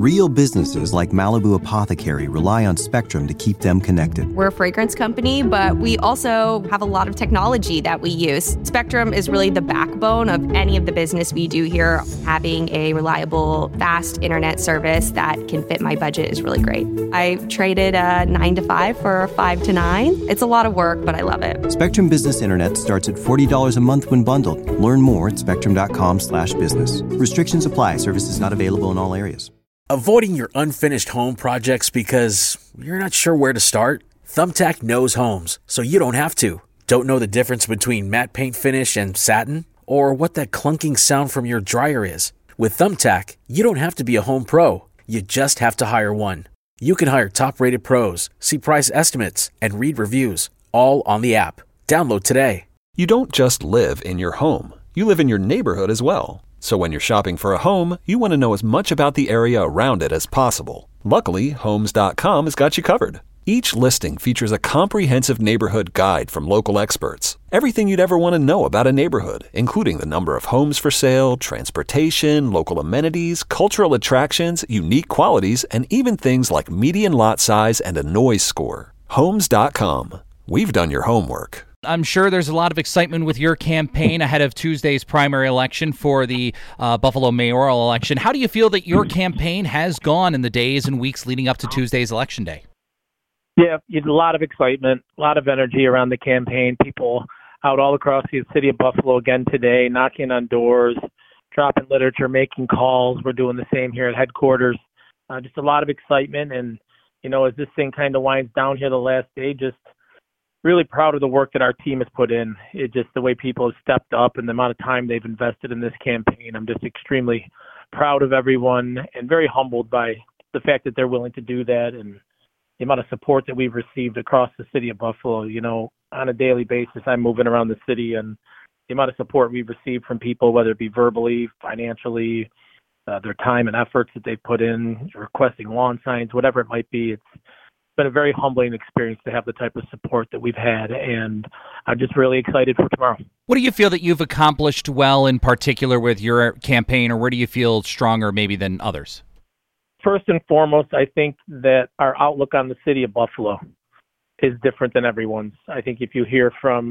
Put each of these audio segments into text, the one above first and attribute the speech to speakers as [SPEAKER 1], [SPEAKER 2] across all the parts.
[SPEAKER 1] Real businesses like Malibu Apothecary rely on Spectrum to keep them connected.
[SPEAKER 2] We're a fragrance company, but we also have a lot of technology that we use. Spectrum is really the backbone of any of the business we do here. Having a reliable, fast internet service that can fit my budget is really great. I traded a 9 to 5 for a 5 to 9. It's a lot of work, but I love it.
[SPEAKER 1] Spectrum Business Internet starts at $40 a month when bundled. Learn more at spectrum.com/business. Restrictions apply. Services not available in all areas.
[SPEAKER 3] Avoiding your unfinished home projects because you're not sure where to start? Thumbtack knows homes, so you don't have to. Don't know the difference between matte paint finish and satin? Or what that clunking sound from your dryer is? With Thumbtack, you don't have to be a home pro. You just have to hire one. You can hire top-rated pros, see price estimates, and read reviews, all on the app. Download today.
[SPEAKER 4] You don't just live in your home. You live in your neighborhood as well. So when you're shopping for a home, you want to know as much about the area around it as possible. Luckily, Homes.com has got you covered. Each listing features a comprehensive neighborhood guide from local experts. Everything you'd ever want to know about a neighborhood, including the number of homes for sale, transportation, local amenities, cultural attractions, unique qualities, and even things like median lot size and a noise score. Homes.com. We've done your homework.
[SPEAKER 5] I'm sure there's a lot of excitement with your campaign ahead of Tuesday's primary election for the Buffalo mayoral election. How do you feel that your campaign has gone in the days and weeks leading up to Tuesday's election day?
[SPEAKER 6] Yeah, a lot of excitement, a lot of energy around the campaign. People out all across the city of Buffalo again today, knocking on doors, dropping literature, making calls. We're doing the same here at headquarters. Just a lot of excitement. And, as this thing kind of winds down here the last day, just really proud of the work that our team has put in. It just the way people have stepped up and the amount of time they've invested in this campaign. I'm just extremely proud of everyone and very humbled by the fact that they're willing to do that and the amount of support that we've received across the city of Buffalo. On a daily basis, I'm moving around the city, and the amount of support we've received from people, whether it be verbally, financially, their time and efforts that they put in, requesting lawn signs, whatever it might be. It's been a very humbling experience to have the type of support that we've had, and I'm just really excited for tomorrow.
[SPEAKER 5] What do you feel that you've accomplished well in particular with your campaign, or where do you feel stronger maybe than others?
[SPEAKER 6] First and foremost, I think that our outlook on the city of Buffalo is different than everyone's. I think if you hear from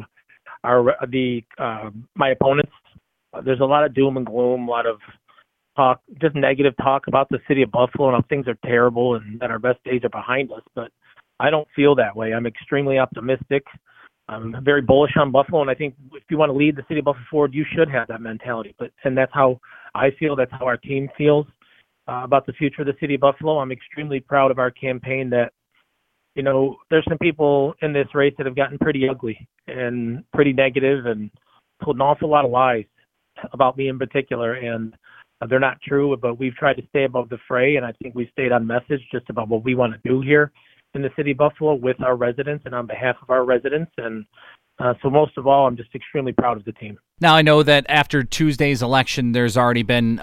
[SPEAKER 6] my opponents, there's a lot of doom and gloom, a lot of talk, just negative talk about the city of Buffalo and how things are terrible and that our best days are behind us. But I don't feel that way. I'm extremely optimistic. I'm very bullish on Buffalo, and I think if you want to lead the city of Buffalo forward, you should have that mentality. And that's how I feel. That's how our team feels about the future of the city of Buffalo. I'm extremely proud of our campaign that, there's some people in this race that have gotten pretty ugly and pretty negative and told an awful lot of lies about me in particular. And they're not true, but we've tried to stay above the fray, and I think we've stayed on message just about what we want to do here in the city of Buffalo with our residents and on behalf of our residents. And so most of all, I'm just extremely proud of the team.
[SPEAKER 5] Now, I know that after Tuesday's election, there's already been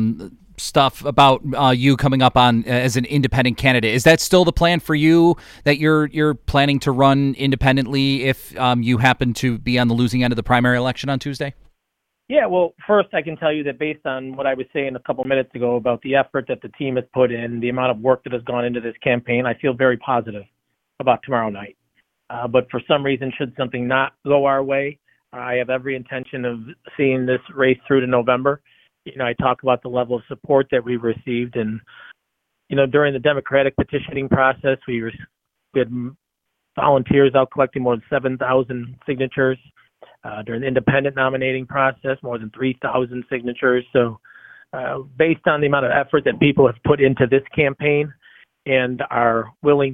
[SPEAKER 5] stuff about you coming up on as an independent candidate. Is that still the plan for you, that you're planning to run independently if you happen to be on the losing end of the primary election on Tuesday?
[SPEAKER 6] Yeah, well, first I can tell you that based on what I was saying a couple minutes ago about the effort that the team has put in, the amount of work that has gone into this campaign, I feel very positive about tomorrow night. But for some reason, should something not go our way, I have every intention of seeing this race through to November. I talk about the level of support that we've received. And, during the Democratic petitioning process, we had volunteers out collecting more than 7,000 signatures. During the independent nominating process, more than 3,000 signatures. So based on the amount of effort that people have put into this campaign and have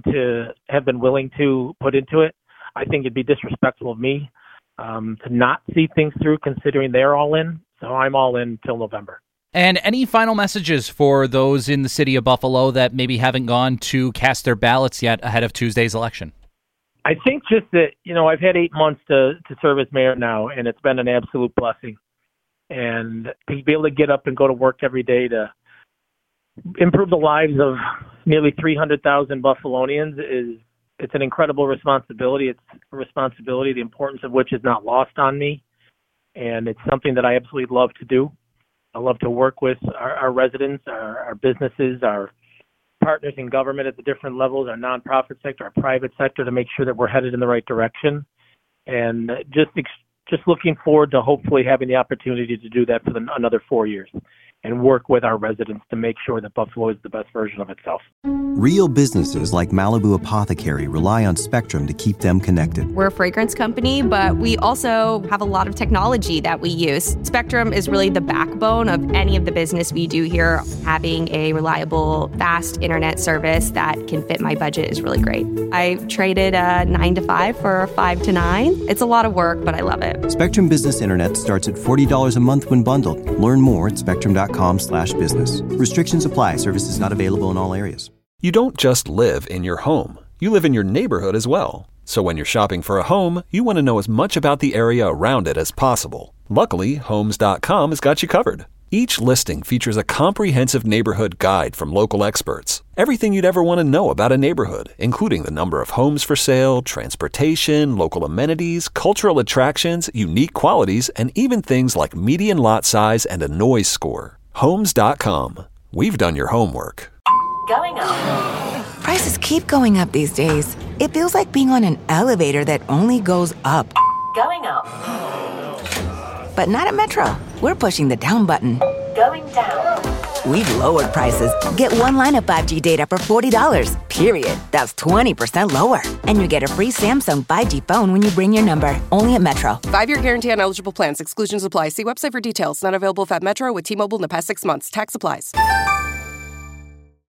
[SPEAKER 6] been willing to put into it, I think it'd be disrespectful of me to not see things through, considering they're all in. So I'm all in till November.
[SPEAKER 5] And any final messages for those in the city of Buffalo that maybe haven't gone to cast their ballots yet ahead of Tuesday's election?
[SPEAKER 6] I think just that, I've had 8 months to serve as mayor now, and it's been an absolute blessing. And to be able to get up and go to work every day to improve the lives of nearly 300,000 Buffalonians it's an incredible responsibility. It's a responsibility, the importance of which is not lost on me. And it's something that I absolutely love to do. I love to work with our residents, our businesses, our partners in government at the different levels, our nonprofit sector, our private sector, to make sure that we're headed in the right direction. And just looking forward to hopefully having the opportunity to do that for another 4 years and work with our residents to make sure that Buffalo is the best version of itself.
[SPEAKER 1] Real businesses like Malibu Apothecary rely on Spectrum to keep them connected.
[SPEAKER 2] We're a fragrance company, but we also have a lot of technology that we use. Spectrum is really the backbone of any of the business we do here. Having a reliable, fast internet service that can fit my budget is really great. I traded a 9 to 5 for a 5 to 9. It's a lot of work, but I love it.
[SPEAKER 1] Spectrum Business Internet starts at $40 a month when bundled. Learn more at spectrum.com/business. Restrictions apply. Services not available in all areas.
[SPEAKER 4] You don't just live in your home. You live in your neighborhood as well. So when you're shopping for a home, you want to know as much about the area around it as possible. Luckily, Homes.com has got you covered. Each listing features a comprehensive neighborhood guide from local experts. Everything you'd ever want to know about a neighborhood, including the number of homes for sale, transportation, local amenities, cultural attractions, unique qualities, and even things like median lot size and a noise score. Homes.com. We've done your homework.
[SPEAKER 7] Going up. Prices keep going up these days. It feels like being on an elevator that only goes up. Going up. But not at Metro. We're pushing the down button. Going down. We've lowered prices. Get one line of 5G data for $40, period. That's 20% lower. And you get a free Samsung 5G phone when you bring your number. Only at Metro.
[SPEAKER 8] 5-year guarantee on eligible plans. Exclusions apply. See website for details. Not available at Metro with T-Mobile in the past 6 months. Tax applies.